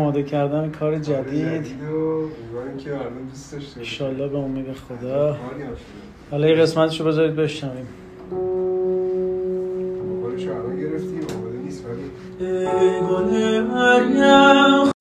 آماده کردن کار جدید و امیدوارم که مردم دوست داشته باشن. انشالله به امید خدا. حالا یه قسمتشو بذارید بشنویم. موبایلشو الان گرفتیم آماده نیست ولی